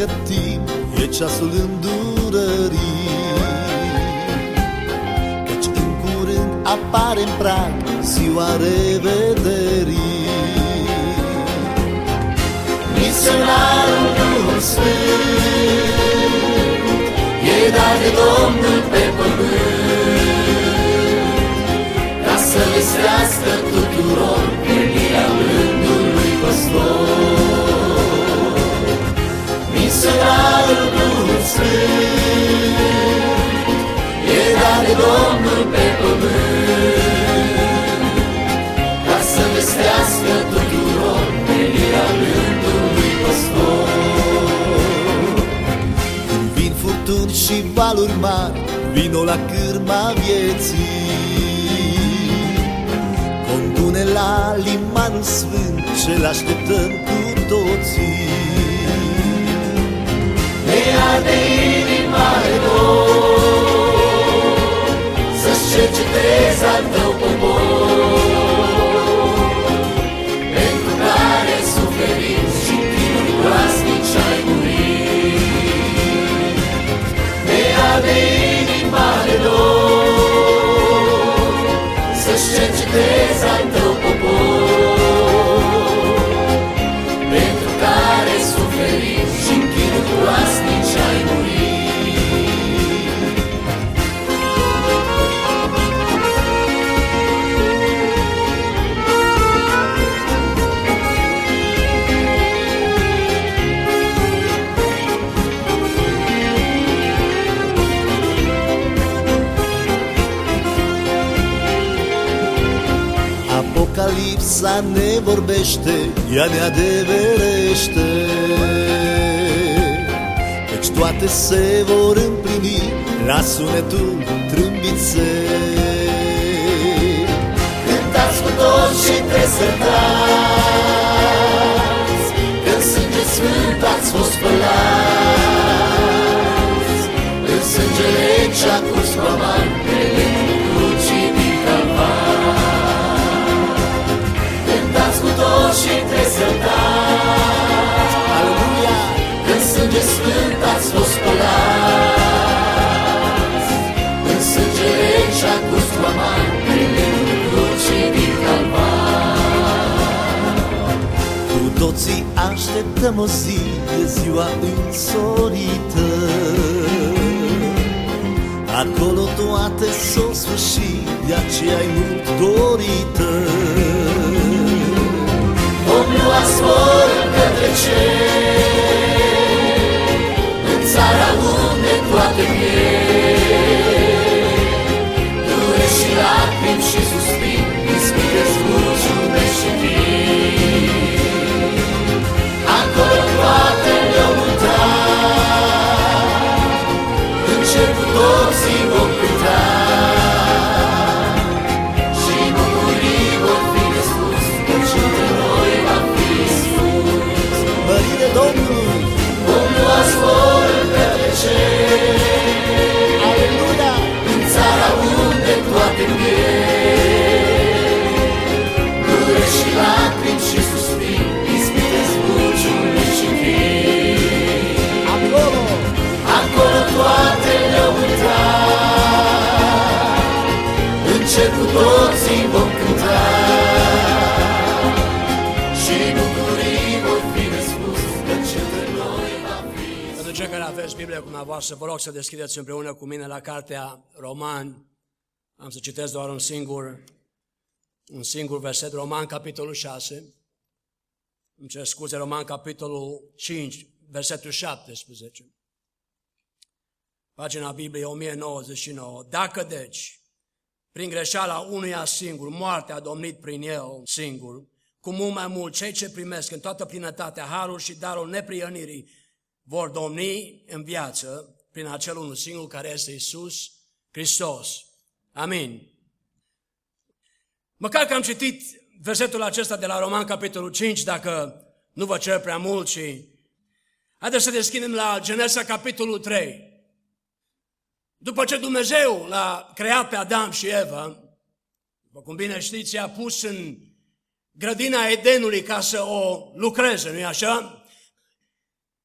pregătim, e ceasul îndurării, căci în curând apare în prag ziua revederii. Misionarul Duhul Sfânt e dat de Domnul pe pământ, ca să vestească tuturor venirea Rândului Păstor. Misionarul Duhul Sfânt e dat de Domnul pe pământ, ca să vestească tuturor venirea Rândului Păstor. Când vin furtuni și valuri mari, vino la cârma vieții, condu-ne la limanul sfânt ce-l așteptăm cu toții. Ne arde inima de dor să-ți cercetezi al tău popor, pentru care suferinți și chinuri groaznici ai murit. Ne arde inima de dor să-ți cercetezi al tău popor, pentru care suferinți și chinuri groaznici ai murit. Apocalipsa ne vorbește, ea ne adeverește, căci toate se vor împlini la sunetul trâmbiței. Cântați cu toți și tresătați, când sânge sfânt ați fost spălați, în sângele ce-a curs pământ pe lângul crucii din Calvar. Cântați cu toți și tresătați, aleluia, când sânge sfânt ați fost spălați, în sângele ce-a curs pământ pe lângul crucii din Calvar. Cu toții așteptăm o zi, e ziua însorită, acolo toate s-o sfârși, de aceea-i mult dorită. Vom lua zbor către cer, în țara unde toate pierd, dure și lacrimi și suspin, ispite zbuciume și chin. Acolo toate le-au uitat, în cer cu toții vom cânta, și bucurii vor fi nespus, căci între noi va fi Iisus. Mărire Domnului, vom lua zbor către cer, aleluia, în țara unde toate pierd, dure și lacrimi și suspin, ispite zbuciume și chin. Acolo toate le-au uitat, în cer cu toții vom cânta, și bucurii vor fi nespus, căci între noi va fi. Pentru cei care aveți Biblia cu dumneavoastră, vă rog să deschideți împreună cu mine la cartea Romani. Am să citesc doar un singur verset, Roman, capitolul 6. Îmi cer scuze, Roman, capitolul 5, versetul 17. Pagina Bibliei 1099. Dacă deci, prin greșeala unuia singur, moartea a domnit prin el singur, cu mult mai mult cei ce primesc în toată plinătatea harul și darul neprihănirii vor domni în viață prin acel unul singur care este Iisus Hristos. Amin. Măcar că am citit versetul acesta de la Roman, capitolul 5, dacă nu vă cer prea mult, și haideți să deschidem la Genesa, capitolul 3. După ce Dumnezeu l-a creat pe Adam și Eva, după cum bine știți, i-a pus în grădina Edenului ca să o lucreze, nu-i așa?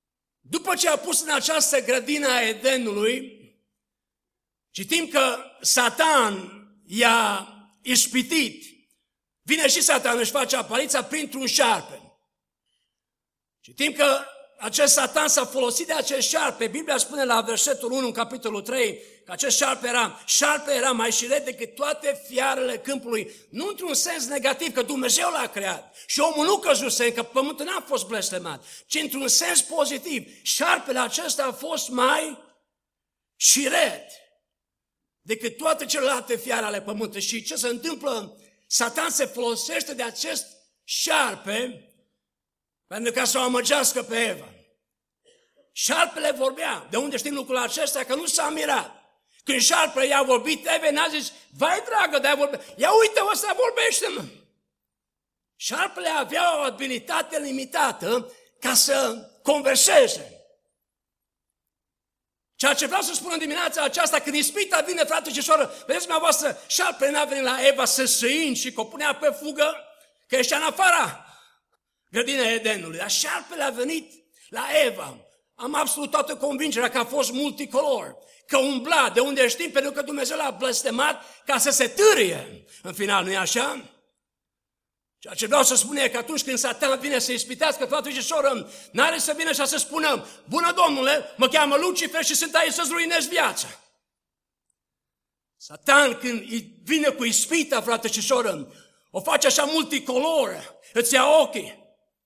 După ce a pus în această grădină a Edenului, citim că Satan i-a ispitit. Vine și Satan, își face apariția printr-un șarpe. Citim că acest Satan s-a folosit de acest șarpe. Biblia spune la versetul 1, în capitolul 3, că acest șarpe era mai șiret decât toate fiarele câmpului. Nu într-un sens negativ, că Dumnezeu l-a creat și omul nu căzuse, că pământul n-a fost blestemat, ci într-un sens pozitiv. Șarpele acesta a fost mai șiret decât toate celelalte fiare ale pământului. Și ce se întâmplă? Satan se folosește de acest șarpe pentru ca să o amăgească pe Eva. Șarpele vorbea. De unde știm lucrul acesta? Că nu s-a mirat. Când șarpele i-a vorbit, Eva n-a zis, vai dragă, de-aia vorbe. Ia uite, ăsta vorbește-mă. Șarpele avea o abilitate limitată ca să converseze. Ceea ce vreau să spun în dimineața aceasta, când ispita vine, frate și soră, vedeți dumneavoastră, șarpele n-a venit la Eva să săini și că o punea pe fugă, că ieșea în afara grădina Edenului. Dar șarpele a venit la Eva. Am absolut toată convingerea că a fost multicolor, că umbla, de unde știm, pentru că Dumnezeu l-a blestemat ca să se târie. În final, nu-i așa? Ceea ce vreau să spun e că atunci când Satan vine să ispitească, frate și soră, n-are să vină și să spună, bună Domnule, mă cheamă Lucifer și sunt aici să-ți ruinez viața. Satan, când vine cu ispita, frate și soră, o face așa multicoloră, îți ia ochii.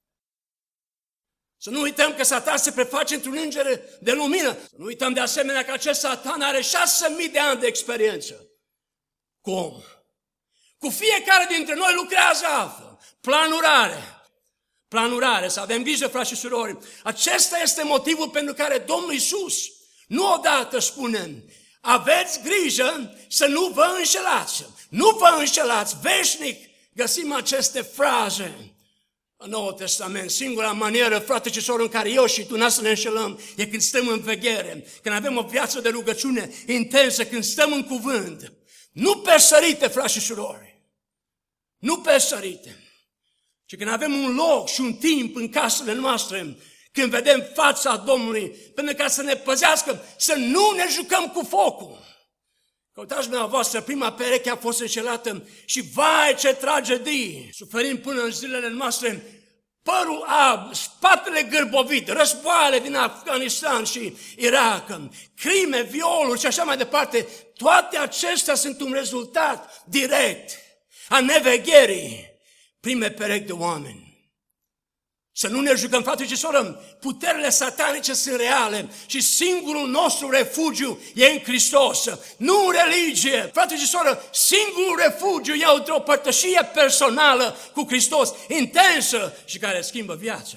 Să nu uităm că Satan se preface într-un înger de lumină. Să nu uităm de asemenea că acest Satan are 6.000 de ani de experiență cu om. Cu fiecare dintre noi lucrează altfel. Planurare, să avem grijă, frați și surori. Acesta este motivul pentru care Domnul Iisus nu odată spune, aveți grijă să nu vă înșelați. Nu vă înșelați, veșnic găsim aceste fraze în Noul Testament. Singura manieră, frate și soră, în care eu și tu n-a să ne înșelăm e când stăm în veghere, când avem o viață de rugăciune intensă, când stăm în cuvânt. Nu pe sărite, frați și surori. Nu pe sărite, ci când avem un loc și un timp în casele noastre, când vedem fața Domnului, pentru ca să ne păzească, să nu ne jucăm cu focul. Căutați dumneavoastră, prima pereche a fost înșelată și vai ce tragedii! Suferim până în zilele noastre, părul alb, spatele gârbovit, războaiele din Afganistan și Irak, crime, violuri și așa mai departe. Toate acestea sunt un rezultat direct a nevegherii prime perechi de oameni. Să nu ne jucăm, frate și soră, puterile satanice sunt reale și singurul nostru refugiu e în Hristos, nu în religie. Frate și soră, singurul refugiu e o părtășie personală cu Hristos, intensă și care schimbă viața.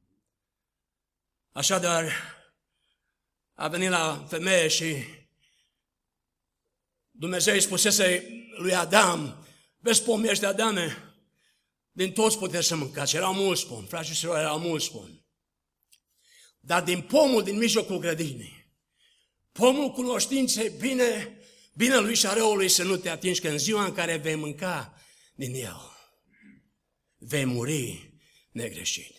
Așadar, a venit la femeie și Dumnezeu îi spusese lui Adam, vezi pomii ăștia, Adame, din toți puteți să mâncați. Erau mulți pomi, frați și surori, erau mulți pomi. Dar din pomul din mijlocul grădinii, pomul cunoștinței binelui și a răului să nu te atingi, că în ziua în care vei mânca din el, vei muri negreșit.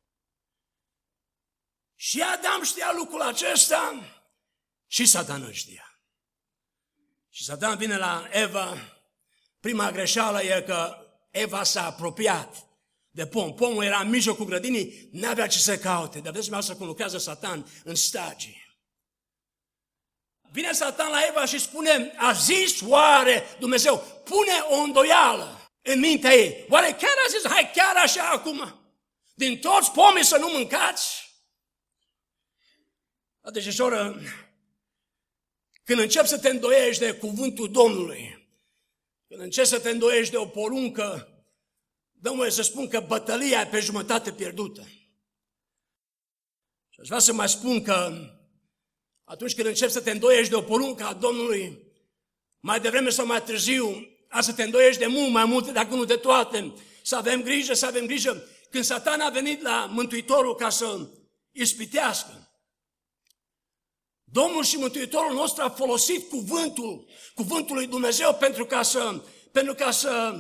Și Adam știa lucrul acesta și Satan îl știa. Și Satan vine la Eva, prima greșeală e că Eva s-a apropiat de pom. Pomul era în mijlocul grădinii, n-avea ce să caute. Dar vedeți dumneavoastră cum lucrează Satan în stagii. Vine Satan la Eva și spune, a zis oare Dumnezeu, pune o îndoială în mintea ei. Oare chiar a zis, hai chiar așa acum? Din toți pomii să nu mâncați? Deci, soră, când începi să te îndoiești de cuvântul Domnului, când încerci să te îndoiești de o poruncă, dă-mi voie să spun că bătălia e pe jumătate pierdută. Și aș vrea să mai spun că atunci când începi să te îndoiești de o poruncă a Domnului, mai devreme sau mai târziu, a să te îndoiești de mult mai multe, dacă nu de toate. Să avem grijă. Când Satan a venit la Mântuitorul ca să ispitească, Domnul și Mântuitorul nostru a folosit cuvântul lui Dumnezeu pentru ca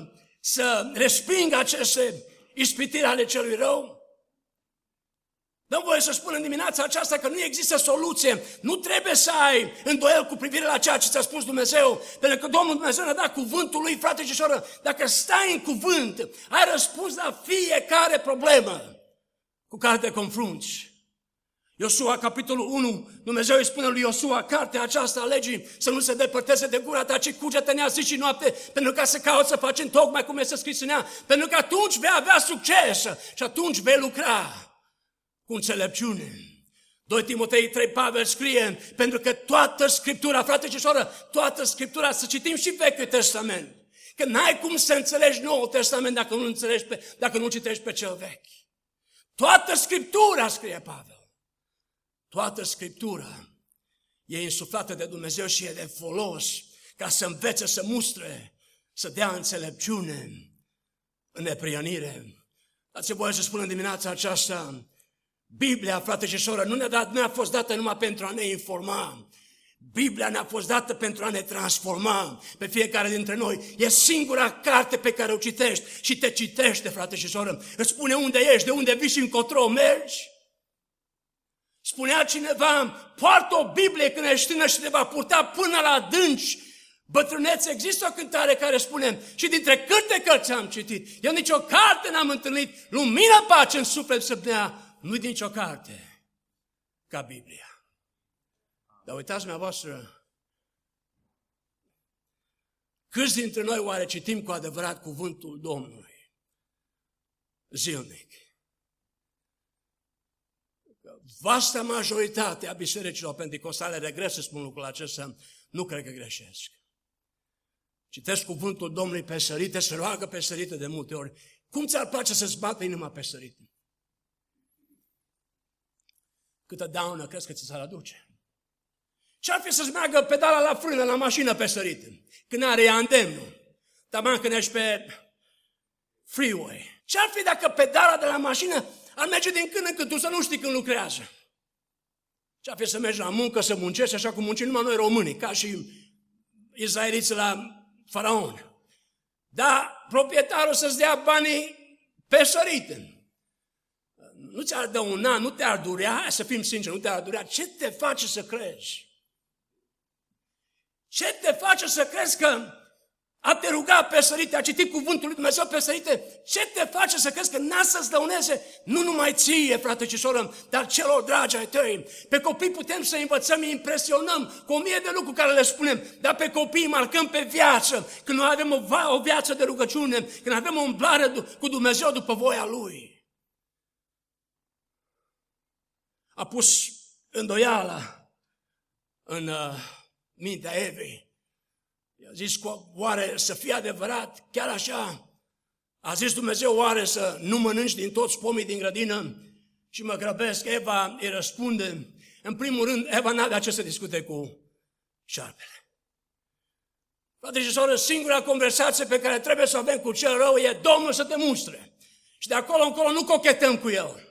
să respingă aceste ispitiri ale celui rău. Dăm voie să spun în dimineața aceasta că nu există soluție. Nu trebuie să ai îndoiel cu privire la ceea ce ți-a spus Dumnezeu, pentru că Domnul Dumnezeu ne-a dat cuvântul Lui, frate și soră. Dacă stai în cuvânt, ai răspuns la fiecare problemă cu care te confrunți. Iosua, capitolul 1, Dumnezeu îi spune lui Iosua, cartea aceasta a legii, să nu se depărteze de gura ta, ci cugetă în ea zi și noapte, pentru ca să cauți să faci tocmai cum este scris în ea, pentru că atunci vei avea succes și atunci vei lucra cu înțelepciune. 2 Timotei 3, Pavel scrie, pentru că toată Scriptura, frate și soră, toată Scriptura, să citim și Vechiul Testament, că n-ai cum să înțelegi Noul Testament dacă nu citești pe cel vechi. Toată Scriptura, scrie Pavel, toată Scriptura e insuflată de Dumnezeu și e de folos ca să învețe, să mustre, să dea înțelepciune în neprihănire. Dați-mi voie să spun în dimineața aceasta, Biblia, frate și soră, nu ne-a fost dată numai pentru a ne informa. Biblia ne-a fost dată pentru a ne transforma pe fiecare dintre noi. E singura carte pe care o citești și te citește, frate și soră. Îți spune unde ești, de unde vii și încotro mergi. Spunea cineva, poartă o Biblie când ești tânăr și te va purta până la adânci bătrânețe. Există o cântare care spune, și dintre câte cărți am citit, eu nicio carte n-am întâlnit, lumină, pace în suflet să dea, nu-i nicio carte ca Biblia. Dar uitați dumneavoastră, câți dintre noi oare citim cu adevărat cuvântul Domnului zilnic? Vasta majoritate a bisericilor penticostale, regret să spun lucrul acesta, nu cred că greșesc. Citesc cuvântul Domnului pe sărite, se roagă pe sărite de multe ori. Cum ți-ar place să-ți bată inima pe sărite? Câtă daună crezi că ți s-ar aduce? Ce-ar fi să-ți meargă pedala la frână, la mașină pe sărite, când are ea îndemnul? Taman când ești pe freeway. Ce-ar fi dacă pedala de la mașină ar merge din când în când, tu să nu știi când lucrează? Ce-ar fi să mergi la muncă, să muncești așa cum muncim numai noi românii, ca și izraeliții la Faraon. Dar proprietarul să-ți dea banii pe sărite. Nu ți-ar da un an, nu te-ar durea, hai să fim sinceri, nu te-ar durea. Ce te face să crezi? Ce te face să crezi că a te ruga pe sărite, a citit cuvântul lui Dumnezeu pe sărite? Ce te face să crezi că n-a să-ți dăuneze nu numai ție, frate și soră, dar celor dragi ai tăi? Pe copii putem să învățăm, îi impresionăm cu 1000 de lucruri care le spunem, dar pe copii marcăm pe viață, când noi avem o viață de rugăciune, când avem o umblare cu Dumnezeu după voia Lui. A pus îndoiala în mintea Evei. I-a zis, oare să fie adevărat, chiar așa? A zis Dumnezeu, oare să nu mănânci din toți pomii din grădină? Și mă grăbesc, Eva îi răspunde. În primul rând, Eva n-avea ce să discute cu șarpele. Frate și soră, singura conversație pe care trebuie să o avem cu cel rău e Domnul să te mustre. Și de acolo încolo nu cochetăm cu el.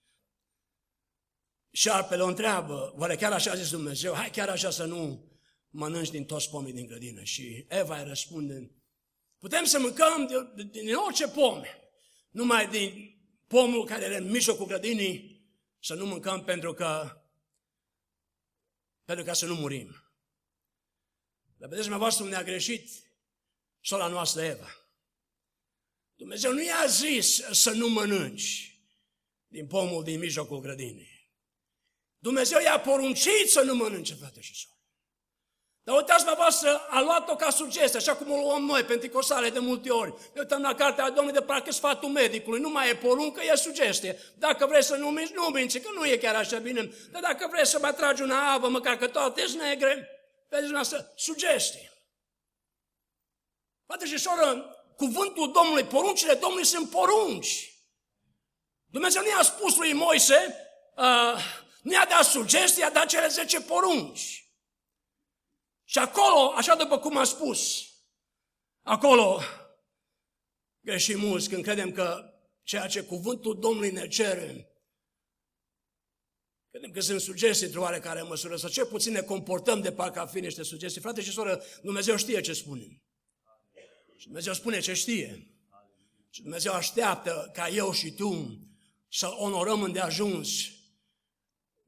Șarpele o întreabă, oare chiar așa a zis Dumnezeu? Hai chiar așa să nu mănânci din toți pomii din grădină. Și Eva îi răspunde, putem să mâncăm din orice pome, numai din pomul care era în mijlocul grădinii, să nu mâncăm pentru ca să nu murim. Dar vedeți, dumneavoastră, unde a greșit sora noastră Eva. Dumnezeu nu i-a zis să nu mănânci din pomul din mijlocul grădinii. Dumnezeu i-a poruncit să nu mănânce, frate și soră. Dar uitați, dumneavoastră, a luat-o ca sugestie, așa cum o luăm noi, penticostale, de multe ori. Ne uităm la cartea Domnului de parcă sfatul medicului. Nu mai e poruncă, e sugestie. Dacă vrei să nu minți, nu minți, că nu e chiar așa bine. Dar dacă vrei să mai tragi una albă, măcar că toate sunt negre, vedeți dumneavoastră, sugestie. Frate și soră, cuvântul Domnului, poruncile Domnului sunt porunci. Dumnezeu nu i-a spus lui Moise, nu i-a dat sugestii, i-a dat cele 10 porunci. Și acolo, așa după cum am spus, acolo greșim mulți când credem că ceea ce cuvântul Domnului ne cere, credem că sunt sugestii într-o oarecare măsură, sau cel puțin ne comportăm de parcă ar fi niște sugestii. Frate și soră, Dumnezeu știe ce spune. Și Dumnezeu spune ce știe. Și Dumnezeu așteaptă ca eu și tu să onorăm îndeajuns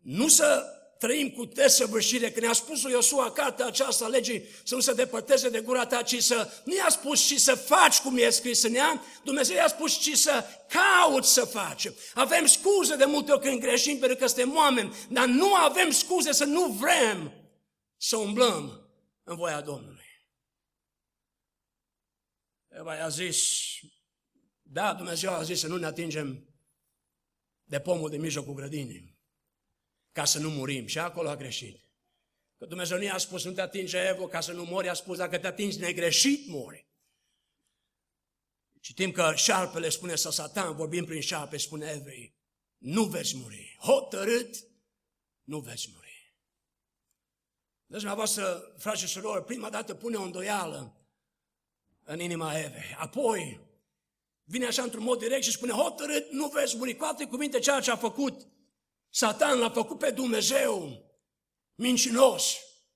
nu să trăim cu desăvârșire, că ne-a spus lui Iosua cartea aceasta legii să nu se depărteze de gura ta, ci să nu i-a spus și să faci cum e scris în ea, Dumnezeu i-a spus ci să cauți să faci. Avem scuze de multe ori când greșim pentru că suntem oameni, dar nu avem scuze să nu vrem să umblăm în voia Domnului. Eva i-a zis, da, Dumnezeu a zis să nu ne atingem de pomul din mijlocul grădinii, ca să nu murim. Și acolo a greșit. Că Dumnezeu nu i-a spus, nu te atinge, Evo, ca să nu mori, a spus, dacă te atingi negreșit, mori. Citim că șarpele spune, sau Satan, vorbim prin șarpe, spune Evei, nu veți muri. Hotărât, nu veți muri. Deci, dumneavoastră, frați și surori, prima dată pune o îndoială în inima Evei. Apoi, vine așa într-un mod direct și spune, hotărât, nu veți muri. Cu alte cuvinte, ceea ce a făcut Satan, l-a făcut pe Dumnezeu mincinos.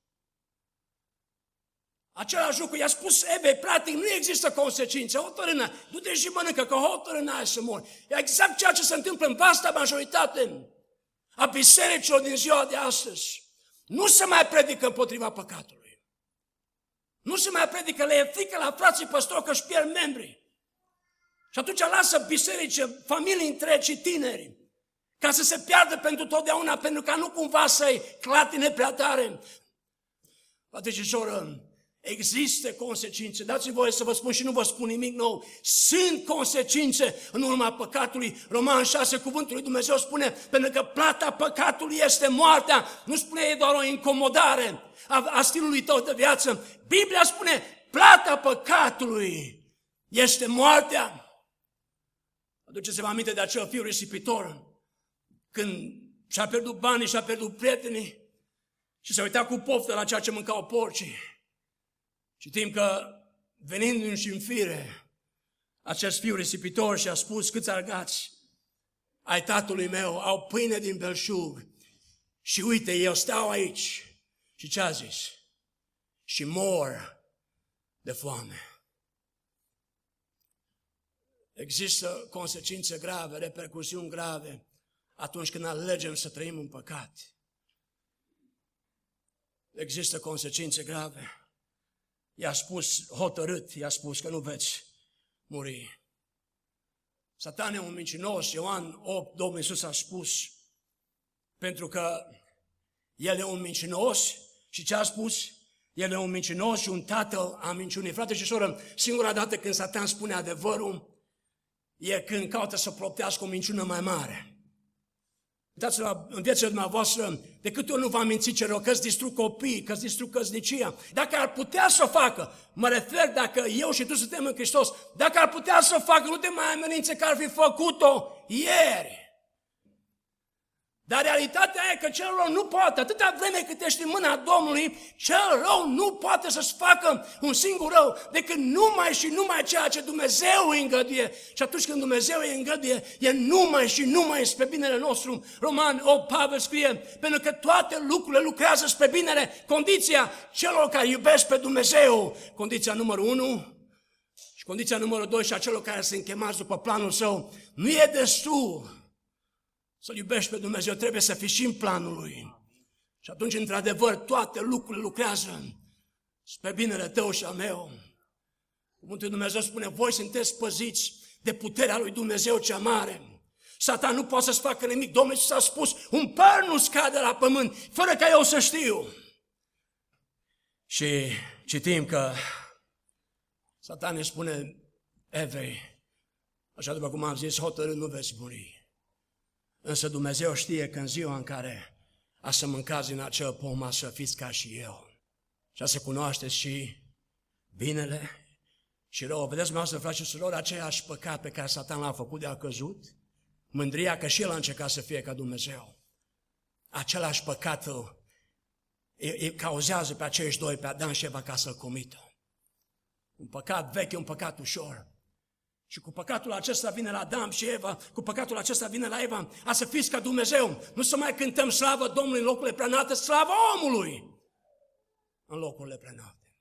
Același lucru i-a spus Evei, practic nu există consecințe, hotărâna, du-te și mănâncă, că hotărâna aia să mori. E exact ceea ce se întâmplă în vasta majoritate a bisericilor din ziua de astăzi. Nu se mai predică împotriva păcatului. Nu se mai predică, le e frică la frații păstori că își pierd membrii. Și atunci lasă biserici, familii întregi și tineri, ca să se piardă pentru totdeauna, pentru ca nu cumva să-i clatine prea tare. Frate și soră, există consecințe. Dați-mi voie să vă spun și nu vă spun nimic nou. Sunt consecințe în urma păcatului. Roman 6, cuvântul lui Dumnezeu spune, pentru că plata păcatului este moartea. Nu spune e doar o incomodare a stilului tău de viață. Biblia spune, plata păcatului este moartea. Aduceți-vă aminte de acel fiu risipitor, când și-a pierdut banii, și-a pierdut prietenii și s-a uitat cu poftă la ceea ce mâncau porcii. Citim că, venind și în fire, acest fiu risipitor și-a spus, câți argați ai tatălui meu au pâine din belșug și uite, eu stau aici. Și ce a zis? Și mor de foame. Există consecințe grave, repercusiuni grave atunci când alegem să trăim în păcat. Există consecințe grave. I-a spus hotărât, i-a spus că nu veți muri. Satan e un mincinos, Ioan 8, Domnul Iisus a spus, pentru că el e un mincinos și ce a spus? El e un mincinos și un tatăl a minciunii. Frate și soră, singura dată când Satan spune adevărul e când caută să proptească o minciună mai mare. Uitați-vă în viața dumneavoastră, de câte ori nu v-am mințit ce rău, că-ți distrug copiii, că-ți distrug căsnicia. Dacă ar putea să o facă, mă refer dacă eu și tu suntem în Hristos, dacă ar putea să o facă, nu te mai amenințe că ar fi făcut-o ieri. Dar realitatea e că cel rău nu poate, atâta vreme cât ești în mâna Domnului, cel rău nu poate să-ți facă un singur rău, decât numai și numai ceea ce Dumnezeu îi îngăduie. Și atunci când Dumnezeu îi îngăduie, e numai și numai spre binele nostru. Roman 8, Pavel scrie, pentru că toate lucrurile lucrează spre binele, condiția celor care iubesc pe Dumnezeu. Condiția numărul 1 și condiția numărul 2 și a celor care se închemați după planul său. Nu e destul să-L iubești pe Dumnezeu, trebuie să fii și în planul Lui. Și atunci, într-adevăr, toate lucrurile lucrează spre binele tău și al meu. Cuvântul lui Dumnezeu spune, voi sunteți păziți de puterea lui Dumnezeu cea mare. Satan nu poate să-ți facă nimic. Domnul Iisus a spus, un păr nu scade la pământ, fără ca eu să știu. Și citim că Satan îi spune Evei, așa după cum am zis, hotărât nu veți muri. Însă Dumnezeu știe că în ziua în care a să mâncați din acel pom, să fiți ca și eu. Și a să cunoașteți și binele și rău. Vedeți, dumneavoastră, frați și surori, aceeași păcat pe care Satan l-a făcut de a căzut, mândria că și el a încercat să fie ca Dumnezeu. Același păcat îi cauzează pe acești doi, pe Adam și Eva, ca să-l comită. Un păcat vechi, un păcat ușor. Și cu păcatul acesta vine la Adam și Eva, cu păcatul acesta vine la Eva, a să fiți ca Dumnezeu. Nu să mai cântăm slavă Domnului în locurile preînalte, slavă omului în locurile preînalte.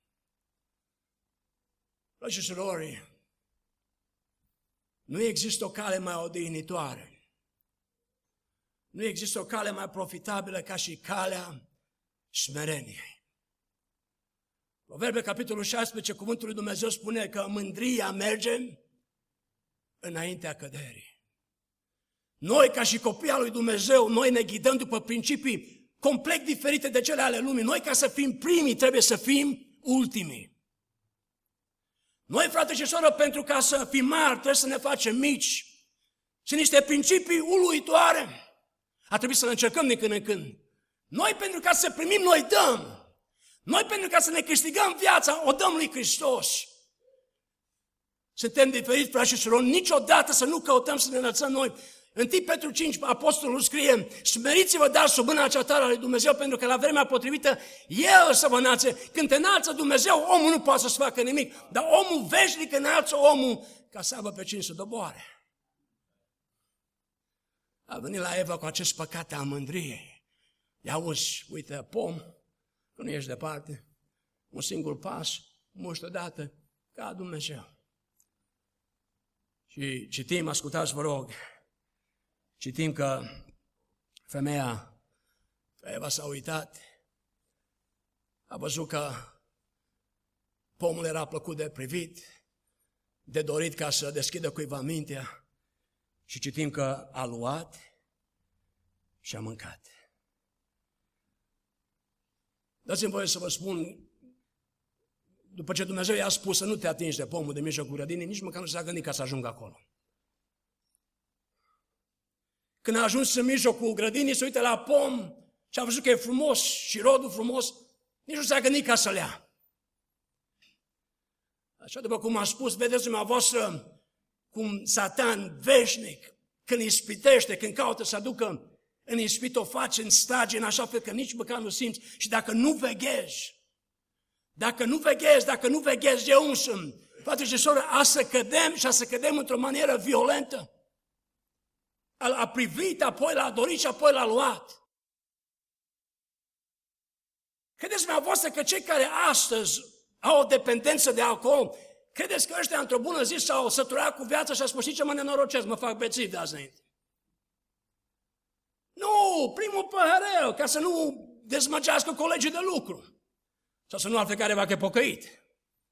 Frați și surori, nu există o cale mai odihnitoare Nu există o cale mai profitabilă ca și calea smereniei. Proverbe, capitolul 16, cuvântul lui Dumnezeu spune că mândria merge înaintea căderii. Noi, ca și copii al lui Dumnezeu, noi ne ghidăm după principii complet diferite de cele ale lumii. Noi, ca să fim primii, trebuie să fim ultimii. Noi, frate și soră, pentru ca să fim mari, trebuie să ne facem mici. Sunt niște principii uluitoare. A trebuit să le încercăm din când în când. Noi, pentru ca să primim, noi dăm. Noi, pentru ca să ne câștigăm viața, o dăm lui Hristos. Suntem diferiți, frate și soră, niciodată să nu căutăm să ne înălțăm noi. În 1 Petru 5, apostolul scrie: smeriți-vă, dar sub mâna cea tare a lui Dumnezeu, pentru că la vremea potrivită El să vă înalțe. Când te înalță Dumnezeu, omul nu poate să-ți facă nimic, dar omul veșnic înalță omul ca să aibă pe cine să doboare. A venit la Eva cu acest păcat al mândriei. Ia uzi, uite, pom, că nu ești departe, un singur pas, muști odată, ca Dumnezeu. Și citim, ascultați, vă rog, citim că femeia, Eva, s-a uitat, a văzut că pomul era plăcut de privit, de dorit ca să deschidă cuiva mintea, și citim că a luat și a mâncat. Dați-mi voie să vă spun, după ce Dumnezeu i-a spus să nu te atingi de pomul de mijlocul grădinii, nici măcar nu s-a gândit ca să ajungă acolo. Când a ajuns în mijlocul grădinii, se uită la pom și a văzut că e frumos și rodul frumos, nici nu s-a gândit ca să-l ia. Așa după cum am spus, vedeți dumneavoastră cum Satan veșnic, când ispitește, când caută să aducă în ispit, o face în stagi, în așa fel că nici măcar nu simți. Și dacă nu veghezi, dacă nu veghezi eu însumi, frate și soră, a să cădem într-o manieră violentă. A privit, apoi l-a dorit și apoi l-a luat. Credeți dumneavoastră că cei care astăzi au o dependență de alcool, credeți că ăștia într-o bună zi s-au săturat cu viața și a spus: ce mă nenorocesc, mă fac bețiv de azi înainte? Nu, primul păhărel, ca să nu dezmăgească colegii de lucru. Sau să nu afle careva că e pocăit.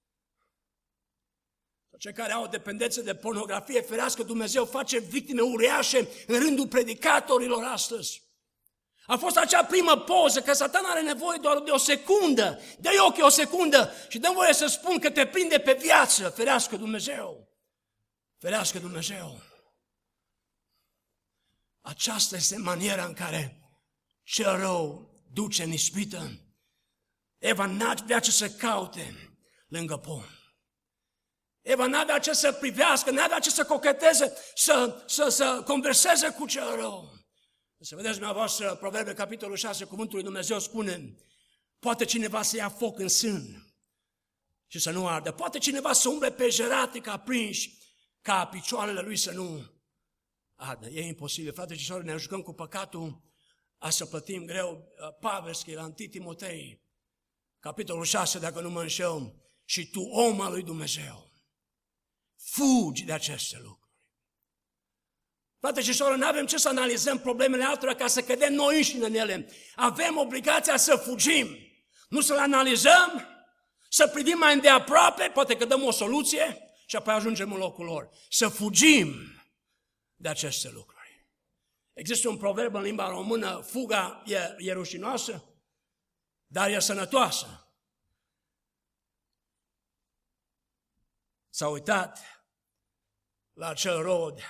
Cei care au o dependență de pornografie, ferească Dumnezeu, face victime uriașe în rândul predicatorilor astăzi. A fost acea primă poză, că Satan are nevoie doar de o secundă, dă-i ochii o secundă și dă-mi voie să spun că te prinde pe viață, ferească Dumnezeu. Ferească Dumnezeu. Aceasta este maniera în care cel rău duce în ispită. Eva n-avea ce să caute lângă pom. Eva n-avea ce să privească, n-avea ce să cocheteze, să converseze cu cel rău. Să vedeți dumneavoastră, Proverbe, capitolul 6, cuvântul lui Dumnezeu spune: poate cineva să ia foc în sân și să nu ardă. Poate cineva să umble pe jeratică aprinși ca picioarele lui să nu ardă. E imposibil. Frate și soră, ne jucăm cu păcatul, a să plătim greu. Pavel scrie la 1 Timotei, capitolul 6, dacă nu mă înșel: și tu, om al lui Dumnezeu, fugi de aceste lucruri. Frate și soră, nu avem ce să analizăm problemele altora ca să cădem noi înșine în ele. Avem obligația să fugim, nu să le analizăm, să privim mai îndeaproape, poate că dăm o soluție și apoi ajungem în locul lor. Să fugim de aceste lucruri. Există un proverb în limba română: fuga e rușinoasă, dar e sănătoasă. S-a uitat la acel rod,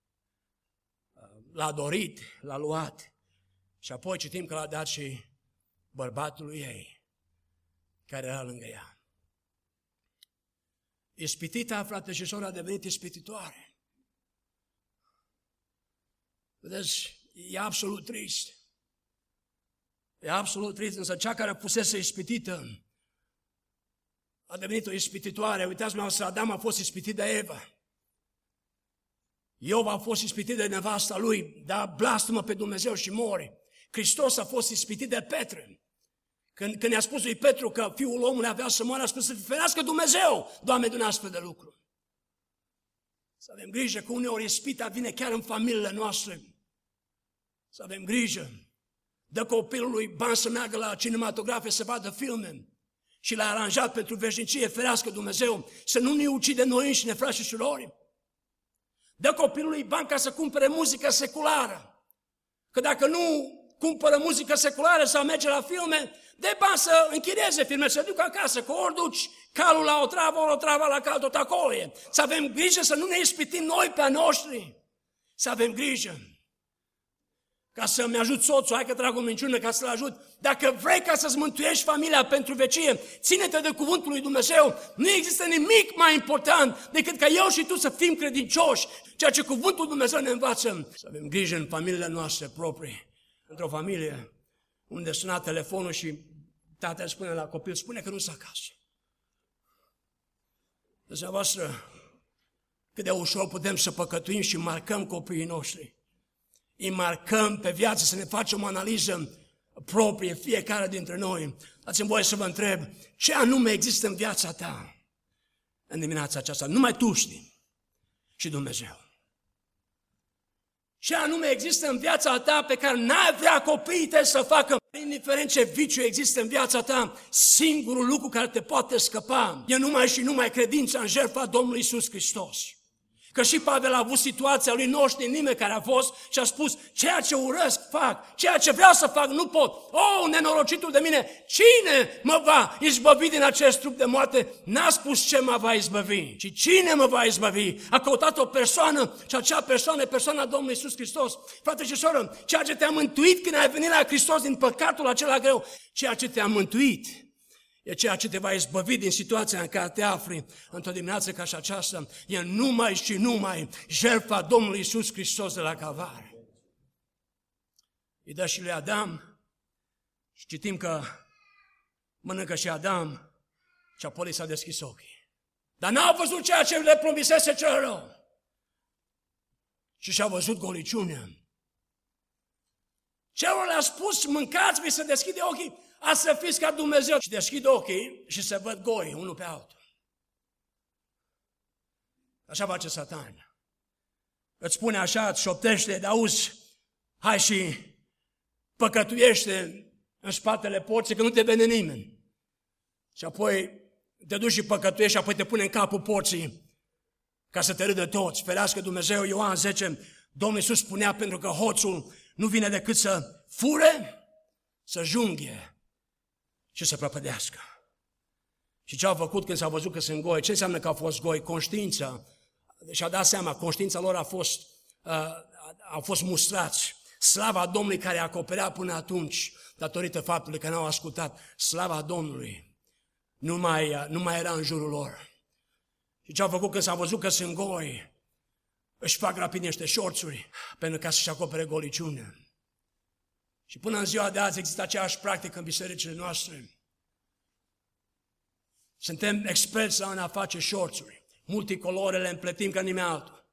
l-a dorit, l-a luat și apoi citim că l-a dat și bărbatului ei, care era lângă ea. Ispitita, frate și soră, a devenit ispititoare. Vedeți, e absolut trist. E absolut trist, însă cea care fusese ispitită a devenit o ispititoare. Uitați-vă, Adam a fost ispitit de Eva. Iov a fost ispitit de nevasta lui, dar blastămă pe Dumnezeu și mori. Hristos a fost ispitit de Petru. Când i-a spus lui Petru că Fiul omului avea să moară, a spus: să ferească Dumnezeu, Doamne, de un astfel de lucru. Să avem grijă că uneori ispita vine chiar în familiile noastre. Să avem grijă. Dă copilului bani să meargă la cinematografe să vadă filme și l-a aranjat pentru veșnicie, ferească Dumnezeu, să nu ne ucide noi înșine, frați și surori. Dă copilului bani ca să cumpere muzică seculară. Că dacă nu cumpără muzică seculară sau merge la filme, dă bani să închirieze filme, să ducă acasă, că ori duci calul la o travă la cal, tot acolo e. Să avem grijă să nu ne ispitim noi pe a noștri. Să avem grijă. Ca să-mi ajut soțul, hai că trag o minciună ca să-l ajut. Dacă vrei ca să-ți mântuiești familia pentru vecie, ține-te de cuvântul lui Dumnezeu. Nu există nimic mai important decât ca eu și tu să fim credincioși, ceea ce cuvântul Dumnezeu ne învață. Să avem grijă în familiile noastre proprii. Într-o familie unde suna telefonul și tatăl spune la copil, spune că nu s-a acasă. Dumneavoastră, cât de ușor putem să păcătuim și marcăm copiii noștri. Îi marcăm pe viață, să ne facem o analiză proprie, fiecare dintre noi. Dați-mi voie să vă întreb, ce anume există în viața ta în dimineața aceasta? Numai tu știi și Dumnezeu. Ce anume există în viața ta pe care n-ai vrea copiii tăi să facă? Indiferent ce viciu există în viața ta, singurul lucru care te poate scăpa e numai și numai credința în jertfa Domnului Iisus Hristos. Că și Pavel a avut situația lui, nu știe nimeni care a fost și a spus, ceea ce urăsc fac, ceea ce vreau să fac nu pot. Oh, nenorocitul de mine, cine mă va izbăvi din acest trup de moarte? N-a spus ce mă va izbăvi, ci cine mă va izbăvi. A căutat o persoană și acea persoană e persoana Domnului Iisus Hristos. Frate și soră, ceea ce te-a mântuit când ai venit la Hristos din păcatul acela greu, ceea ce te-a mântuit e ceea ce te va izbăvi din situația în care te afli într-o dimineață ca și aceasta. E numai și numai jertfa Domnului Iisus Hristos de la Calvar. Îi dă și lui Adam și citim că mănâncă și Adam și apoi s-a deschis ochii. Dar n-a văzut ceea ce le promisese cel rău. Și și-a văzut goliciunea. Celor le-a spus, mâncați, vi se deschide ochii, a să fiți ca Dumnezeu. Și deschid ochii și se văd goi, unul pe altul. Așa face Satan. Îți spune așa, îți șoptește, de auzi, hai și păcătuiește în spatele porții, că nu te vede nimeni. Și apoi te duci și păcătuiești și apoi te pune în capul porții ca să te râdă toți. Ferească Dumnezeu, Ioan 10, Domnul Iisus spunea, pentru că hoțul nu vine decât să fure, să junghie și să prăpădească. Și ce au făcut când s-au văzut că sunt goi? Ce înseamnă că au fost goi? Conștiința. Și-a dat seama, conștiința lor au fost mustrați. Slava Domnului care acoperea până atunci, datorită faptului că n-au ascultat, slava Domnului nu mai era în jurul lor. Și ce au făcut când s-au văzut că sunt goi? Își fac rapid niște șorțuri pentru ca să-și acopere goliciunea. Și până în ziua de azi există aceeași practică în bisericile noastre. Suntem experți în a face șorțuri. Multicolore, le împletim ca nimeni altul.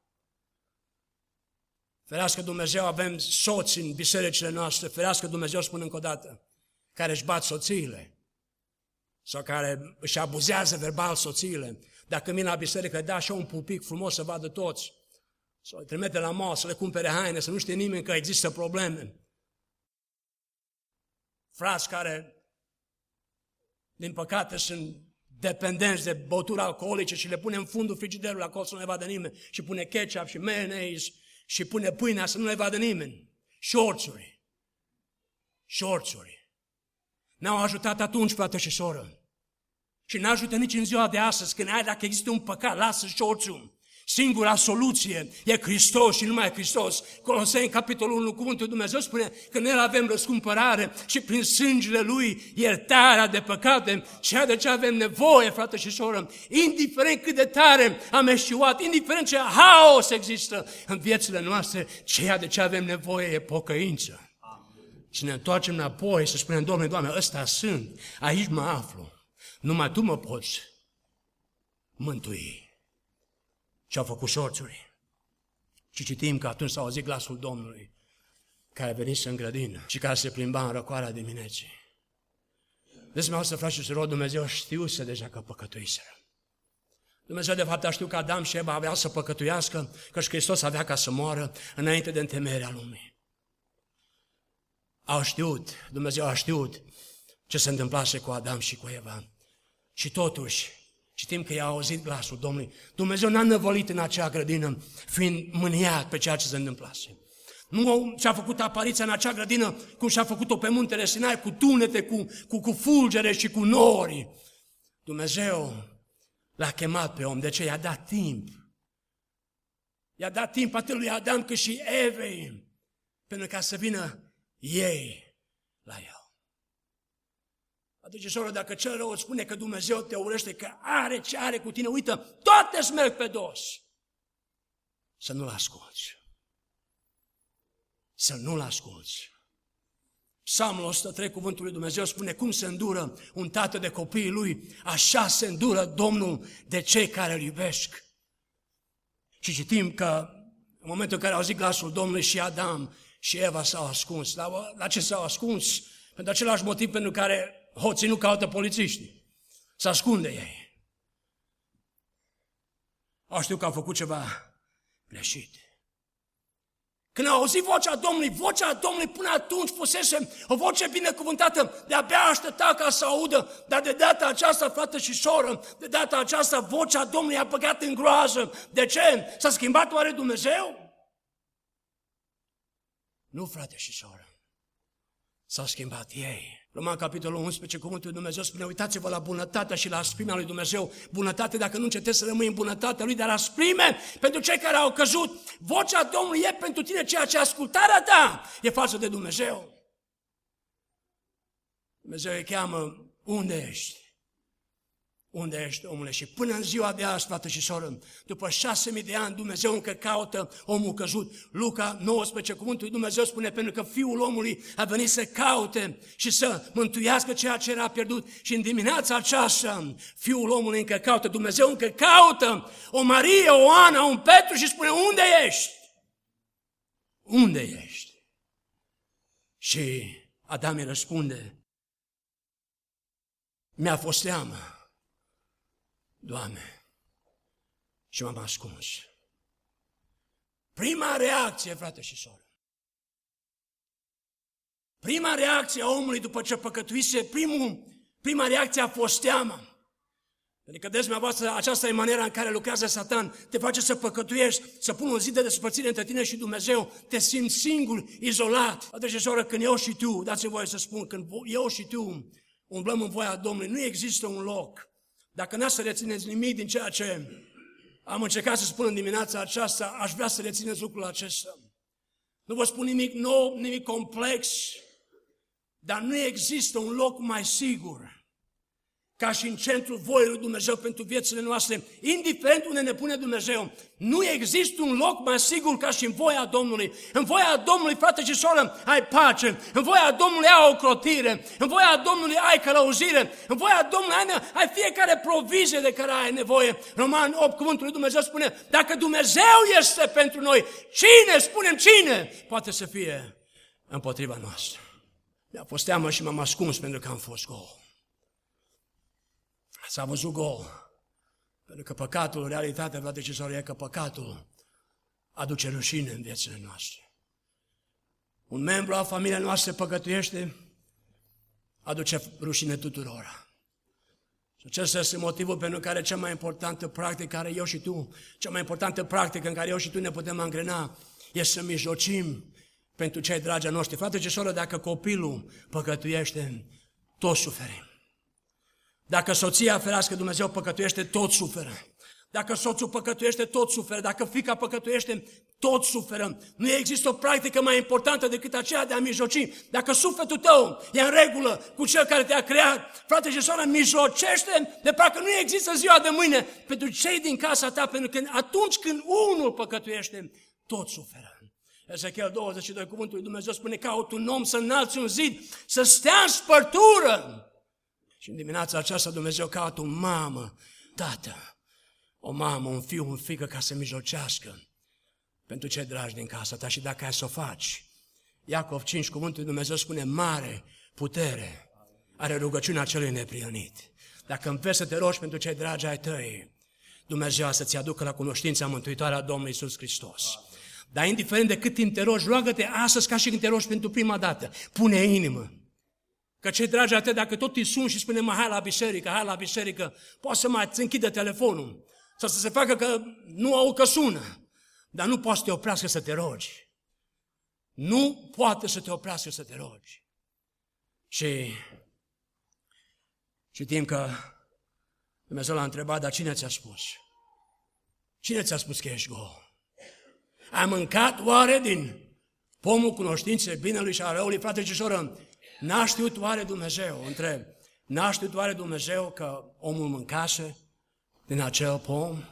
Ferească Dumnezeu, avem soți în bisericile noastre, ferească Dumnezeu, spun încă o dată, care își bat soțiile sau care își abuzează verbal soțiile. Dacă vin la biserică, da așa un pupic frumos să vadă toți. Sau îi trimite la mall, să le cumpere haine, să nu știe nimeni că există probleme. Frați care, din păcate, sunt dependenți de băuturi alcoolice și le pune în fundul frigiderului acolo să nu le vadă nimeni și pune ketchup și mayonnaise și pune pâinea să nu le vadă nimeni. Șorțuri. N-au ajutat atunci, frate și soră. Și n-ajută nici în ziua de astăzi, când dacă există un păcat, lasă șorțul. Singura soluție e Hristos și numai Hristos. Coloseni, capitolul 1, cuvântul Dumnezeu spune că noi avem răscumpărare și prin sângele Lui iertarea de păcate, ceea de ce avem nevoie, frate și soră, indiferent cât de tare am eșuat, indiferent ce haos există în viețile noastre, ceea de ce avem nevoie e pocăință. Și ne întoarcem înapoi să spunem, Doamne, ăsta sunt, aici mă aflu, numai Tu mă poți mântui. Și au făcut șorțuri. Și citim că atunci s-a auzit glasul Domnului, care venise în grădină și care se plimba în răcoarea dimineții. Vezi, să frați și surori, Dumnezeu știuse deja că păcătuiseră. Dumnezeu de fapt a știut că Adam și Eva aveau să păcătuiască, că și Hristos avea ca să moară înainte de întemeierea lumii. Dumnezeu a știut ce se întâmplase cu Adam și cu Eva. Și totuși, știm că i-a auzit glasul Domnului. Dumnezeu n-a năvălit în acea grădină, fiind mâniat pe ceea ce se întâmplase. Nu și-a făcut apariția în acea grădină cum și-a făcut-o pe muntele Sinai, cu tunete, cu fulgere și cu nori. Dumnezeu l-a chemat pe om, de ce? I-a dat timp. I-a dat timp atât lui Adam cât și Evei, pentru ca să vină ei la el. Atunci, soră, dacă cel rău îți spune că Dumnezeu te urăște, că are ce are cu tine, uită, toate îți merg pe dos. Să nu-l asculți. Să nu-l asculți. Psalmul 103, cuvântul lui Dumnezeu spune cum se îndură un tată de copiii lui, așa se îndură Domnul de cei care îl iubesc. Și citim că în momentul în care au auzit glasul Domnului și Adam și Eva s-au ascuns. La ce s-au ascuns? Pentru același motiv pentru care hoții nu caută polițiștii. Să ascunde ei. Au știut că au făcut ceva greșit. Când au auzit vocea Domnului până atunci fusese o voce binecuvântată, de-abia aștepta ca să audă, dar de data aceasta, frate și soră, de data aceasta vocea Domnului a băgat în groază. De ce? S-a schimbat oare Dumnezeu? Nu, frate și soră, s-au schimbat ei. Roman, capitolul 11, cuvântul lui Dumnezeu spune, uitați-vă la bunătatea și la asprimea lui Dumnezeu. Bunătate dacă nu încetezi să rămâi în bunătatea lui, dar asprime pentru cei care au căzut. Vocea Domnului e pentru tine, ceea ce ascultarea ta e față de Dumnezeu. Dumnezeu îi cheamă, unde ești? Unde ești, omule? Și până în ziua de azi, frate și soră, după 6.000 de ani, Dumnezeu încă caută omul căzut. Luca 19, cuvântul lui Dumnezeu spune, pentru că Fiul omului a venit să caute și să mântuiască ceea ce era pierdut. Și în dimineața aceasta, Fiul omului încă caută, Dumnezeu încă caută o Marie, o Ana, un Petru și spune, unde ești? Unde ești? Și Adam îi răspunde, mi-a fost teamă, Doamne, și m-am ascuns. Prima reacție, frate și soră, prima reacție a omului după ce păcătuise, prima reacție a fost teama. Pentru că, vedeți, dumneavoastră, aceasta e maniera în care lucrează Satan, te face să păcătuiești, să pun un zid de despărțire între tine și Dumnezeu, te simți singur, izolat. Frate și soră, când eu și tu, dați-mi voie să spun, când eu și tu umblăm în voia Domnului, nu există un loc. Dacă n-ați să rețineți nimic din ceea ce am încercat să spun în dimineața aceasta, aș vrea să rețineți lucrul acesta. Nu vă spun nimic nou, nimic complex, dar nu există un loc mai sigur ca și în centrul voii lui Dumnezeu pentru viețile noastre, indiferent unde ne pune Dumnezeu. Nu există un loc mai sigur ca și în voia Domnului. În voia Domnului, frate și soră, ai pace. În voia Domnului ai ocrotire. În voia Domnului ai călăuzire. În voia Domnului ai fiecare provizie de care ai nevoie. Roman 8, cuvântul lui Dumnezeu spune, dacă Dumnezeu este pentru noi, cine, spunem cine, poate să fie împotriva noastră? Mi-a fost teamă și m-am ascuns pentru că am fost gol. S-a văzut gol. Pentru că păcatul, realitatea, frate și soră, e că păcatul aduce rușine în viețile noastre. Un membru al familiei noastre păcătuiește, aduce rușine tuturor. Și acesta este motivul pentru care cea mai importantă practică care eu și tu, cea mai importantă practică în care eu și tu ne putem angrena, este să mijlocim pentru cei dragi ai noștri. Frate și soră, dacă copilul păcătuiește, toți suferim. Dacă soția, ferească Dumnezeu, păcătuiește, tot suferă. Dacă soțul păcătuiește, tot suferă. Dacă fiica păcătuiește, tot suferă. Nu există o practică mai importantă decât aceea de a mijloci. Dacă sufletul tău e în regulă cu cel care te-a creat, frate și soră, mijlocește de parcă nu există ziua de mâine pentru cei din casa ta, pentru că atunci când unul păcătuiește, tot suferă. Ezechiel 22, cuvântul lui Dumnezeu spune, caut un om să înalți un zid, să stea în spărtură. Și în dimineața aceasta Dumnezeu caută o mamă, tată, o mamă, un fiu, un fiică ca să mijlocească pentru cei dragi din casa ta. Și dacă ai să o faci, Iacov 5, cuvântul lui Dumnezeu spune, mare putere are rugăciunea celui neprihănit. Dacă înveți să te rogi pentru cei dragi ai tăi, Dumnezeu să-ți aducă la cunoștința mântuitoare a Domnului Iisus Hristos. Dar indiferent de cât timp te rogi, roagă-te astăzi ca și când te rogi pentru prima dată. Pune inimă. Că cei dragi atât, dacă tot îi sun și spune, mă, hai la biserică, poate să mai îți închidă telefonul. Sau să se facă că nu au că sună. Dar nu poate să te oprească să te rogi. Nu poate să te oprească să te rogi. Și știm că Dumnezeu l-a întrebat, dar cine ți-a spus? Cine ți-a spus că ești gol? Ai mâncat oare din pomul cunoștinței binelui și a răului? Frate și soră, n-a știut oare Dumnezeu? Întreb, n-a știut oare Dumnezeu că omul mâncase din acel pom?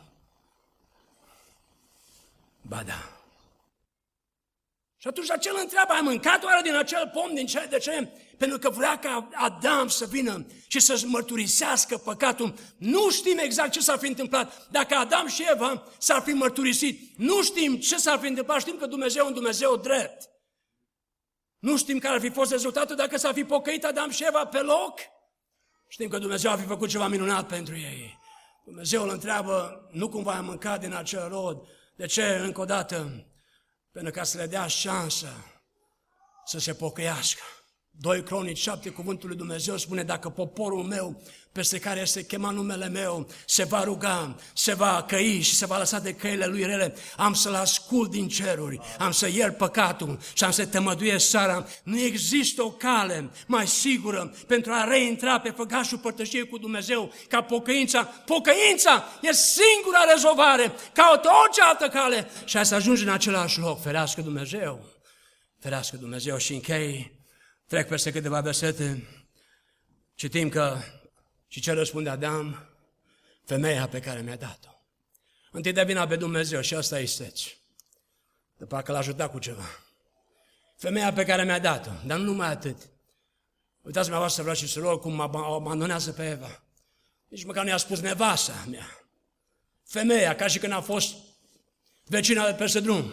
Ba da. Și atunci acel întreabă, ai mâncat oare din acel pom? De ce? Pentru că vrea ca Adam să vină și să-și mărturisească păcatul. Nu știm exact ce s-ar fi întâmplat. Dacă Adam și Eva s-ar fi mărturisit, nu știm ce s-ar fi întâmplat. Știm că Dumnezeu e un Dumnezeu drept. Nu știm care ar fi fost rezultatul dacă s-ar fi pocăit Adam și Eva pe loc. Știm că Dumnezeu ar fi făcut ceva minunat pentru ei. Dumnezeu îl întreabă, nu cumva ai mâncat din acel rod. De ce? Încă o dată, pentru ca să le dea șansă să se pocăiască. 2 Cronici 7, cuvântul lui Dumnezeu spune, dacă poporul meu, peste care este chemat numele meu, se va ruga, se va căi și se va lăsa de căile lui rele, am să-l ascult din ceruri, am să iert păcatul și am să tămăduiesc țara. Nu există o cale mai sigură pentru a reintra pe făgașul părtășiei cu Dumnezeu ca pocăința. Pocăința e singura rezolvare, caută orice altă cale și ai să ajungi în același loc. Ferească Dumnezeu, ferească Dumnezeu. Și închei. Trec peste câteva versete, citim că și ce răspunde Adam? Femeia pe care mi-a dat-o. Întâi dă vina pe Dumnezeu și asta isteți. De parcă l-a ajutat cu ceva. Femeia pe care mi-a dat-o, dar nu numai atât. Uitați, dumneavoastră, vreau și să rog cum o abandonează pe Eva. Nici măcar nu i-a spus nevasta mea. Femeia, ca și când a fost vecina de peste drum.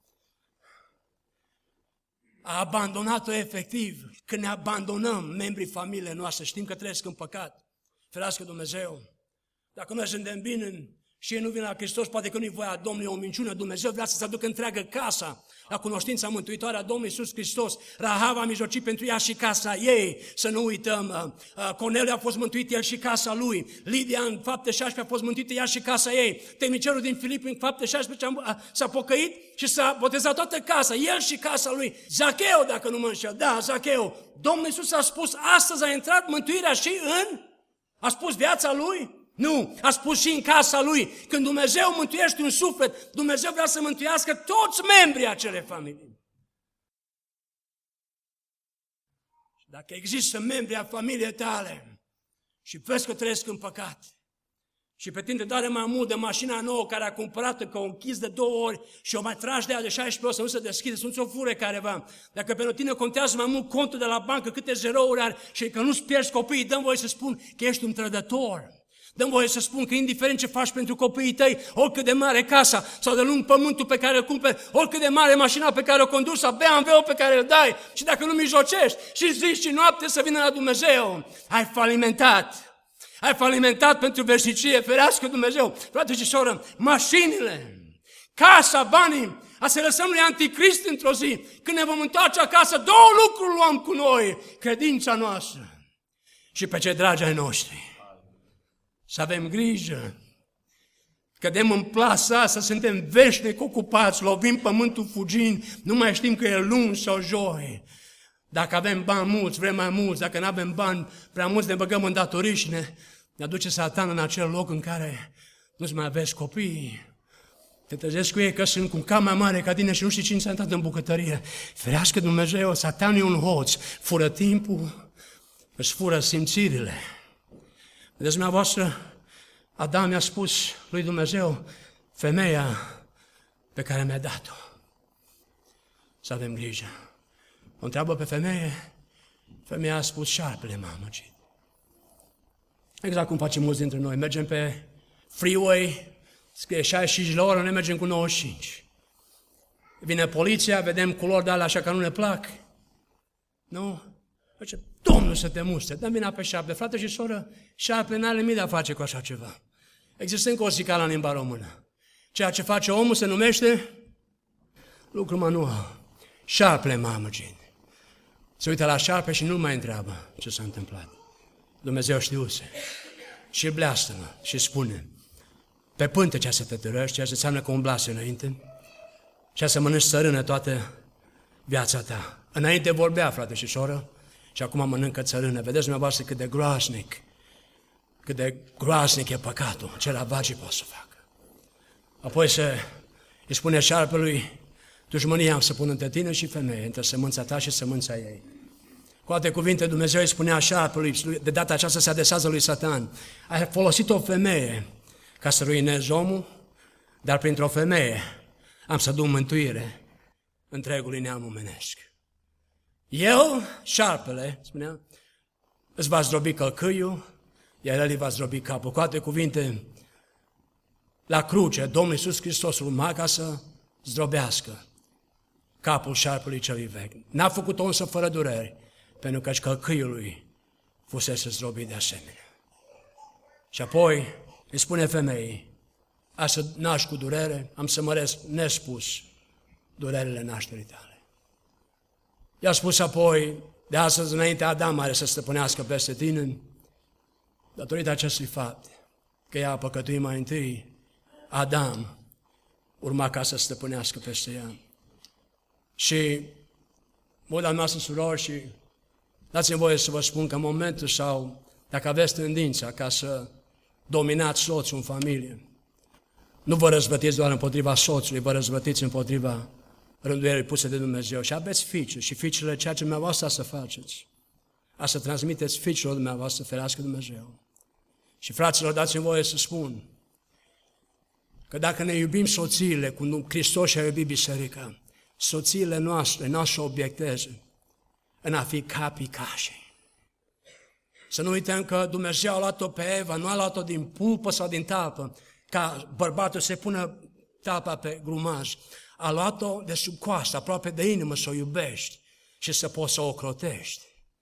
A abandonat-o efectiv. Când ne abandonăm membrii familiei noastre, știm că trăiesc în păcat. Ferească Dumnezeu. Dacă noi suntem bine și ei nu vin la Hristos, poate că nu-i voia Domnului, o minciună. Dumnezeu vrea să se aducă întreagă casa la cunoștința mântuitoare a Domnului Iisus Hristos. Rahab a mijlocit pentru ea și casa ei, să nu uităm. Corneliu a fost mântuit el și casa lui. Lidia în fapte 16 a fost mântuită ea și casa ei. Temnicerul din Filip în fapte 16 s-a pocăit și s-a botezat toată casa, el și casa lui. Zacheu, dacă nu mă înșel, da, Zacheu. Domnul Iisus a spus, astăzi a intrat mântuirea și în... A spus viața lui? Nu, a spus și în casa lui. Când Dumnezeu mântuiește un suflet, Dumnezeu vrea să mântuiască toți membrii acelei familii. Dacă există membri a familiei tale și vezi că trăiesc în păcat și pe tine te doare mai mult de mașina nouă care a cumpărat-o, că o închizi de 2 ori și o mai tragi de ea de 16 ori să nu se deschide, să nu ți-o fure careva. Dacă pentru tine contează mai mult contul de la bancă, câte zerouri are și că nu-ți pierzi copiii, dă-mi voie să spun că ești un trădător. Dă-mi voie să spun că indiferent ce faci pentru copiii tăi, oricât de mare casa sau de lung pământul pe care îl cumperi, oricât de mare mașina pe care o conduci sau BMW-ul pe care îl dai și dacă nu mijlocești și zi și noapte să vină la Dumnezeu, ai falimentat. Ai falimentat pentru veșnicie, ferească Dumnezeu. Frate și soră, mașinile, casa, banii, a să lăsăm lui Anticrist într-o zi. Când ne vom întoarce acasă, 2 lucruri luăm cu noi. Credința noastră și pe cei dragi ai noștri. Să avem grijă. Cădem în plasa asta, suntem veșnic ocupați, lovim pământul fugind, nu mai știm că e luni sau joi. Dacă avem bani mulți, vrem mai mulți, dacă nu avem bani prea mulți, ne băgăm în datorii și ne aduce Satan în acel loc în care nu-ți mai aveți copii. Te trezești cu ei că sunt cu un cap mai mare ca tine și nu știi cine s-a intrat în bucătărie. Ferească Dumnezeu, Satan e un hoț, fură timpul, îți fură simțirile. Vedeți, dumneavoastră, Adam i-a spus lui Dumnezeu, femeia pe care mi-a dat-o. Să avem grijă. O întreabă pe femeie, femeia a spus, șarpele m-a amăgit. Exact cum facem mulți dintre noi. Mergem pe freeway, scrie 65 la oră, noi mergem cu 95. Vine poliția, vedem culori de alea așa că nu ne plac. Nu? Zice, Domnul să te mustre, dă vina pe șarpe. Frate și soră, șarpe n-are nimic de a face cu așa ceva. Există încă o zicală în limba română. Ceea ce face omul se numește Lucru manual. Șarpele m-a amăgit. Se uită la șarpe și nu mai întreabă ce s-a întâmplat. Dumnezeu știuse. Și bleastămă și spune, pe pântecea să te târăști, ceea ce înseamnă că umblase înainte, și să mănânci țărână toată viața ta. Înainte vorbea, frate și soră, și acum mănâncă țărână. Vedeți dumneavoastră cât de groaznic e păcatul, ce ravagii poate să facă. Apoi îi spune șarpelui, dușmânia am să pun între tine și femeie, între sămânța ta și sămânța ei. Cu alte cuvinte, Dumnezeu îi spunea șarpelui, de data aceasta se adresează lui Satan, ai folosit o femeie ca să ruinezi omul, dar printr-o femeie am să duc mântuire întregului neam omenesc. El, șarpele, spunea, îți va zdrobi călcâiul, iar el îi va zdrobi capul. Cu alte cuvinte, la cruce, Domnul Iisus Hristos urma ca să zdrobească capul șarpelui celui vechi. N-a făcut-o însă fără dureri, pentru că călcâiul lui fusese zdrobit de asemenea. Și apoi îi spune femeii, a să naști cu durere, am să măresc nespus durerile nașterii tale. I-a spus apoi, de astăzi înainte Adam are să stăpânească peste tine, datorită acestui fapt, că ea a păcătuit mai întâi, Adam urma ca să stăpânească peste ea. Și, moda noastră, surori, și dați-mi voie să vă spun că în momentul sau, dacă aveți tendința ca să dominați soțul în familie, nu vă răzbătiți doar împotriva soțului, vă răzbătiți împotriva rânduielii puse de Dumnezeu. Și aveți fiice și fiicele, ceea ce dumneavoastră să faceți, a să transmiteți fiicelor dumneavoastră, ferească Dumnezeu. Și fraților, dați-mi voie să spun că dacă ne iubim soțiile, cum Hristos și-a iubit biserica, soțiile noastre n-au să obiecteze în a fi capii cașei. Să nu uităm că Dumnezeu a luat-o pe Eva, nu a luat-o din pulpă sau din talpă, ca bărbatul să pună talpa pe grumaj. A luat-o de sub coastă, aproape de inimă, să o iubești și să poți să o ocrotești.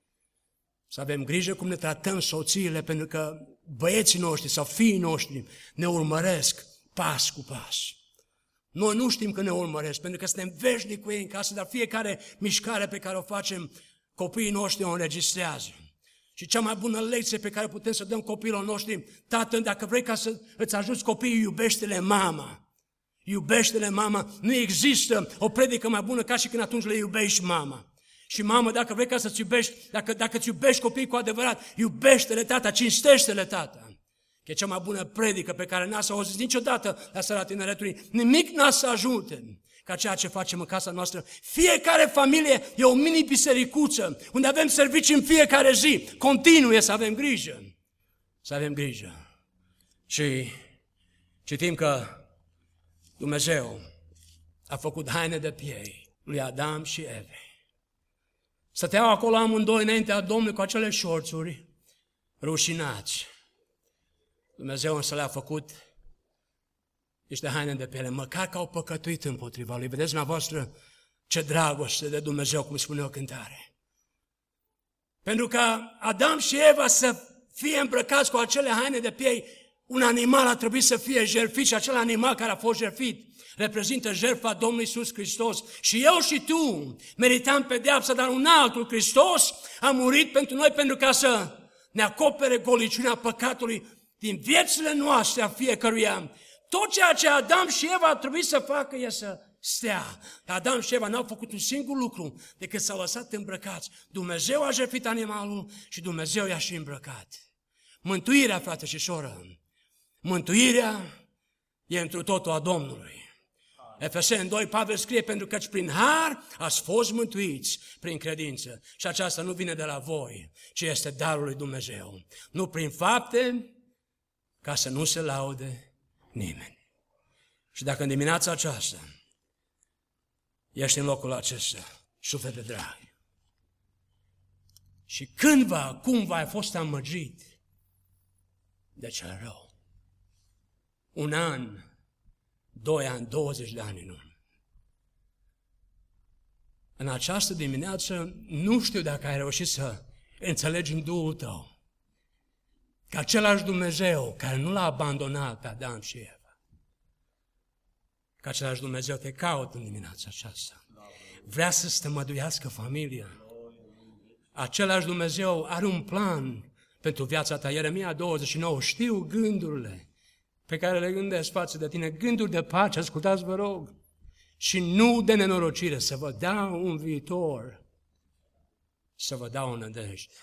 Să avem grijă cum ne tratăm soțiile, pentru că băieții noștri sau fiii noștri ne urmăresc pas cu pas. Noi nu știm că ne urmăresc, pentru că suntem veșnic cu ei în casă, dar fiecare mișcare pe care o facem, copiii noștri o înregistrează. Și cea mai bună lecție pe care putem să dăm copiilor noștri, tată, dacă vrei ca să îți ajuți copiii, iubește-le mama. Iubește-le mama. Nu există o predică mai bună ca și când atunci le iubești mama. Și mamă, dacă vrei ca să-ți iubești, dacă îți iubești copiii cu adevărat, iubește-le tata, cinstește-le tata. Că e cea mai bună predică pe care n-a să auzit niciodată la seara tineretului. Nimic n-a să ajute ca ceea ce facem în casa noastră. Fiecare familie e o mini-bisericuță, unde avem servicii în fiecare zi. Continue să avem grijă. Să avem grijă. Și citim că Dumnezeu a făcut haine de piei lui Adam și Eve. Stăteau acolo amândoi înaintea Domnului cu acele șorțuri rușinați. Dumnezeu însă le-a făcut niște haine de piele, măcar că au păcătuit împotriva lui. Vedeți dumneavoastră ce dragoste de Dumnezeu, cum spune o cântare. Pentru că Adam și Eva să fie îmbrăcați cu acele haine de piei, un animal a trebuit să fie jertfit și acel animal care a fost jertfit reprezintă jertfa Domnului Iisus Hristos. Și eu și tu meritam pedeapsa, dar un altul, Hristos, a murit pentru noi pentru ca să ne acopere goliciunea păcatului din viețile noastre a fiecăruia. Tot ceea ce Adam și Eva a trebuit să facă e să stea. Adam și Eva n-au făcut un singur lucru decât s-au lăsat îmbrăcați. Dumnezeu a jertfit animalul și Dumnezeu i-a și îmbrăcat. Mântuirea, frate și soră, mântuirea e întru totul a Domnului. Efeseni 2, Pavel scrie, pentru că prin har ați fost mântuiți prin credință. Și aceasta nu vine de la voi, ci este darul lui Dumnezeu. Nu prin fapte, ca să nu se laude nimeni. Și dacă în dimineața aceasta ești în locul acesta, suflete dragi, și cândva, cumva ai fost amăgit de cel rău, 1 an, 2 ani, 20 de ani în urmă. În această dimineață nu știu dacă ai reușit să înțelegi în Duhul tău că același Dumnezeu care nu l-a abandonat pe Adam și Eva, că același Dumnezeu te caută în dimineața aceasta. Vrea să-ți tămăduiască familia. Același Dumnezeu are un plan pentru viața ta. Ieremia 29, știu gândurile pe care le gândesc față de tine, gânduri de pace, ascultați vă rog, și nu de nenorocire, să vă dau un viitor, să vă dau o nădejde.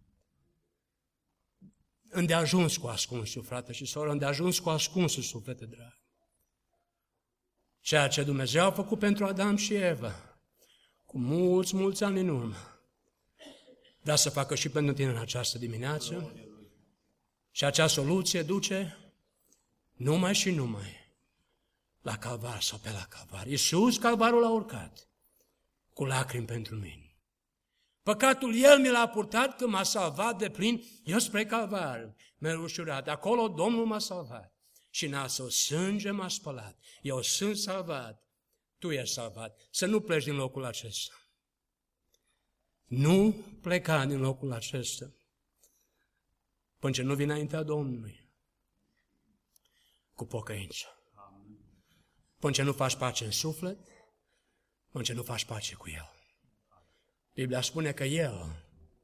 Îndeajuns cu ascunsul, frate și soră, îndeajuns cu ascunsul, suflete drag. Ceea ce Dumnezeu a făcut pentru Adam și Eva, cu mulți ani în urmă, vrea să facă și pentru tine în această dimineață și acea soluție duce numai și numai la Calvar sau pe la Calvar. Iisus Calvarul a urcat cu lacrimi pentru mine. Păcatul El mi l-a purtat când m-a salvat de plin, eu spre Calvar, mi-a rușurat. Acolo Domnul m-a salvat și în al Său sânge m-a spălat. Eu sunt salvat, tu ești salvat. Să nu pleci din locul acesta. Nu pleca din locul acesta până ce nu vii înaintea Domnului cu pocăință. Până ce nu faci pace în suflet, până ce nu faci pace cu El. Biblia spune că El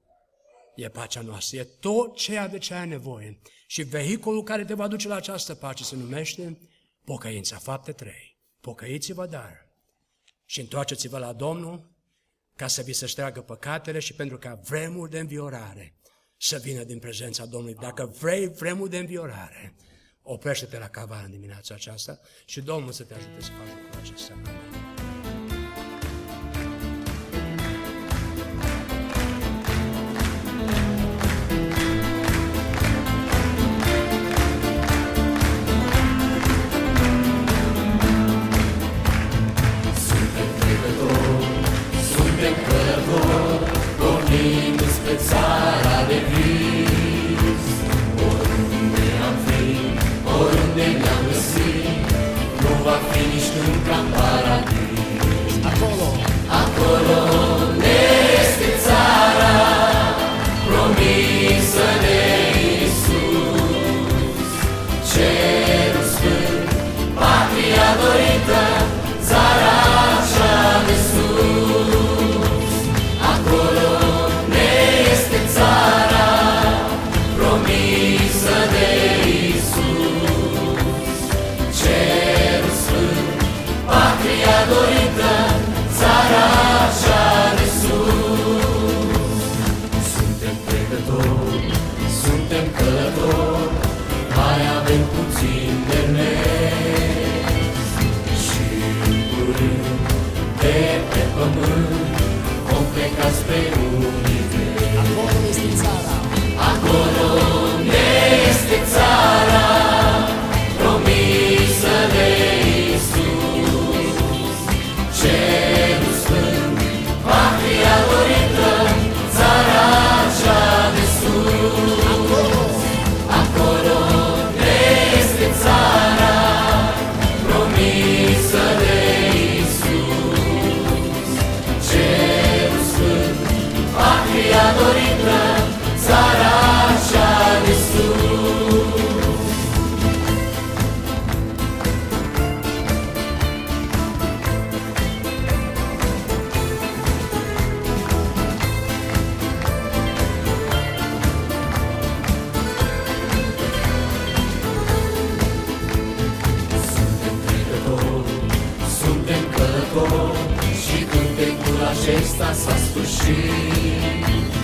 e pacea noastră, e tot ceea de ce ai nevoie. Și vehiculul care te va duce la această pace se numește pocăința. Fapte 3. Pocăiți-vă, dar și întoarceți-vă la Domnul ca să vi se șteargă păcatele și pentru ca vremuri de înviorare să vină din prezența Domnului. Dacă vrei vremuri de înviorare, oprește-te la Calvar în dimineața aceasta și Domnul să te ajute să faci lucrul acesta. Și cântecul acesta s-a sfârșit.